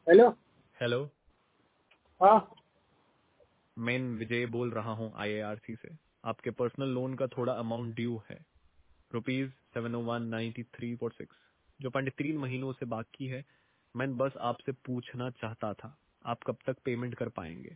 Hello. Hello. हाँ। मैं विजय बोल रहा हूँ IARC से। आपके पर्सनल लोन का थोड़ा अमाउंट ड्यू है, ₹719346, जो 3 महीनों से बाकी है। मैं बस आपसे पूछना चाहता था, आप कब तक पेमेंट कर पाएंगे?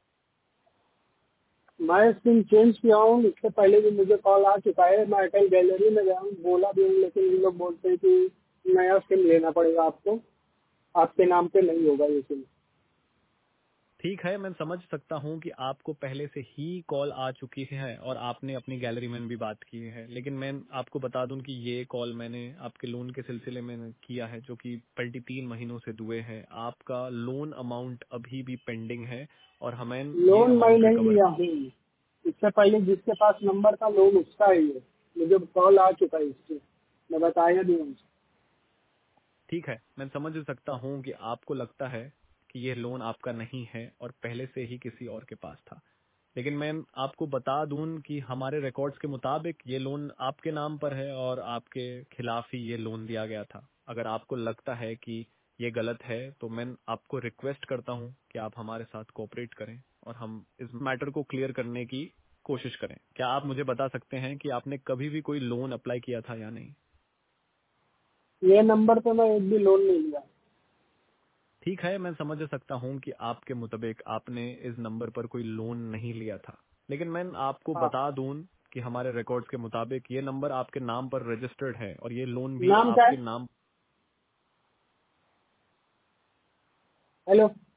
मैं सिम चेंज किया हूँ, इससे पहले भी मुझे कॉल आ चुका है। मैं अटल गैलरी में गया हूँ, बोला भी हूँ, लेकिन इन लोग बोलते हैं कि नया सिम लेना पड़ेगा आपको, आपके नाम पे नहीं होगा ये सिम। ठीक है, मैं समझ सकता हूँ कि आपको पहले से ही कॉल आ चुकी है और आपने अपनी गैलरी में भी बात की है, लेकिन मैं आपको बता दूं कि ये कॉल मैंने आपके लोन के सिलसिले में किया है, जो कि 23 महीनों से दुए है। आपका लोन अमाउंट अभी भी पेंडिंग है और हमें ये लोन मैं अमाउंट नहीं रिकवर। लिया हूँ, इससे पहले जिसके पास नंबर था लोन उसका है ये। मुझे कॉल आ चुका है इससे, मैं बताया भी हूँ। ठीक है, मैं समझ सकता हूँ कि आपको लगता है कि ये लोन आपका नहीं है और पहले से ही किसी और के पास था, लेकिन मैं आपको बता दूं कि हमारे रिकॉर्ड्स के मुताबिक ये लोन आपके नाम पर है और आपके खिलाफ ही ये लोन दिया गया था। अगर आपको लगता है कि ये गलत है तो मैं आपको रिक्वेस्ट करता हूं कि आप हमारे साथ कोऑपरेट करें और हम इस मैटर को क्लियर करने की कोशिश करें। क्या आप मुझे बता सकते हैं कि आपने कभी भी कोई लोन अप्लाई किया था या नहीं? ये नंबर पे मैं एक भी लोन नहीं लिया। ठीक है, मैं समझ सकता हूं कि आपके मुताबिक आपने इस नंबर पर कोई लोन नहीं लिया था, लेकिन मैं आपको हाँ। बता दूं कि हमारे रिकॉर्ड्स के मुताबिक ये नंबर आपके नाम पर रजिस्टर्ड है और ये लोन भी नाम क्या आपके है? नाम। हेलो।